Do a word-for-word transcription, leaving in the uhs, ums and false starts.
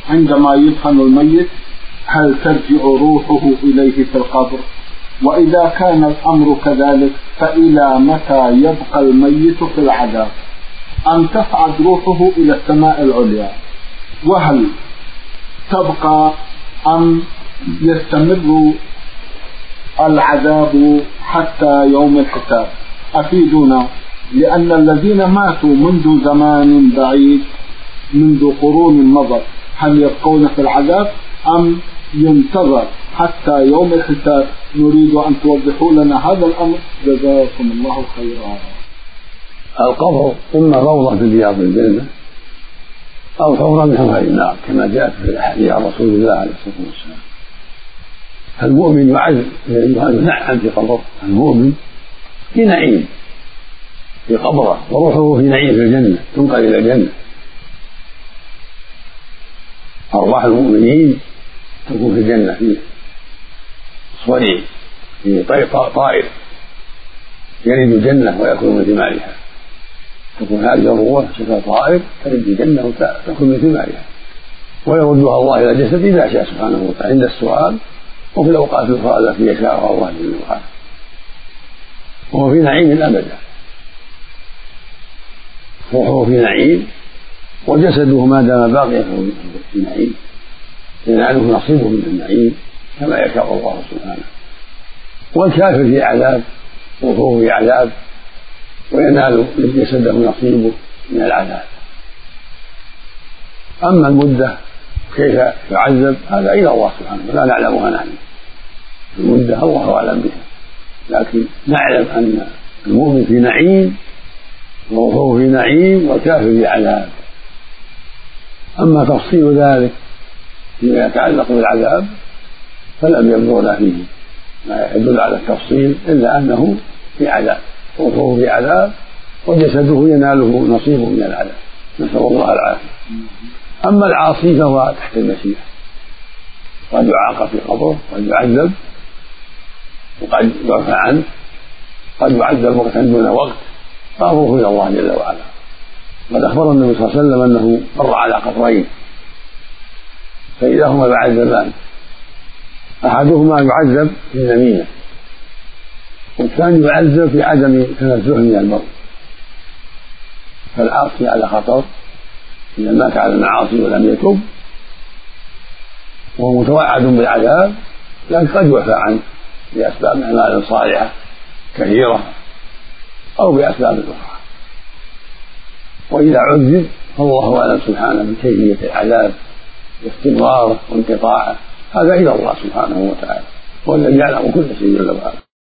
عندما يدفن الميت هل ترجع روحه إليه في القبر؟ وإذا كان الأمر كذلك فإلى متى يبقى الميت في العذاب؟ أم تصعد روحه إلى السماء العليا؟ وهل تبقى أم يستمر العذاب حتى يوم الحساب؟ أفيدونا، لأن الذين ماتوا منذ زمان بعيد منذ قرون مضت هل يبقون في العذاب أم ينتظر حتى يوم الحساب؟ نريد أن توضحوا لنا هذا الأمر، جزاكم الله خيرا. القبر إما روضة في رياض الجنة أو حفرة من حفر النار كما جاءت في الأحاديث عن رسول الله عليه الصلاة والسلام. المؤمن يعذب ينعم في قبره، المؤمن في نعيم في قبره وروحه في نعيم في الجنة تنقل إلى الجنة. أرواح المؤمنين تكون في الجنة في صريع في طائر يلد الجنة ويأكل من ثمارها، تكون هذه الروح شكل طائر تلد الجنة وتأكل من ثمارها، ويردها الله إلى الجسد إذا شاء سبحانه وتعالى عند السؤال وفي الأوقات الأخرى التي يشاءها الله جل وعلا، وهو في نعيم أبدا. روحه في نعيم وجسده ما دام باقيا في نعيم يناله نصيبه من النعيم كما يشاء الله سبحانه. والكافر في عذاب، روحه في عذاب وينال جسده نصيبه من العذاب. أما المدة كيف يعذب هذا إلى الله سبحانه ولا نعلمها نحن، المدة الله أعلم بها، لكن نعلم أن المؤمن في نعيم وروحه في نعيم والكافر في عذاب. أما تفصيل ذلك فيما يتعلق بالعذاب فلم يبلغنا فيه ما يدل على التفصيل إلا أنه في عذاب، روحه في عذاب وجسده يناله نصيب من العذاب، نسأل الله العافية. أما العاصي فهو تحت المشيئة، قد يعاقب في قبره، قد يعذب وقد يعفى عنه، قد يعذب وقتا دون وقت، فأمره إلى الله جل وعلا. قد أخبر النبي صلى الله عليه وسلم أنه مر على قبرين فإذا هما يعذبان، أحدهما يعذب في النميمة والثاني يعذب في عدم تنزه من الموت. فالعاصي على خطر إذا مات على المعاصي ولم يتب وهو متوعد بالعذاب، لكن قد يعفى عنه بأسباب أعمال صالحة كثيرة أو بأسباب أخرى. وإذا عذب فالله أعلم سبحانه بكيفية العذاب واستمراره وانقطاعه، هذا إلى الله سبحانه وتعالى، هو الذي يعلم كل شيء جل وعلا.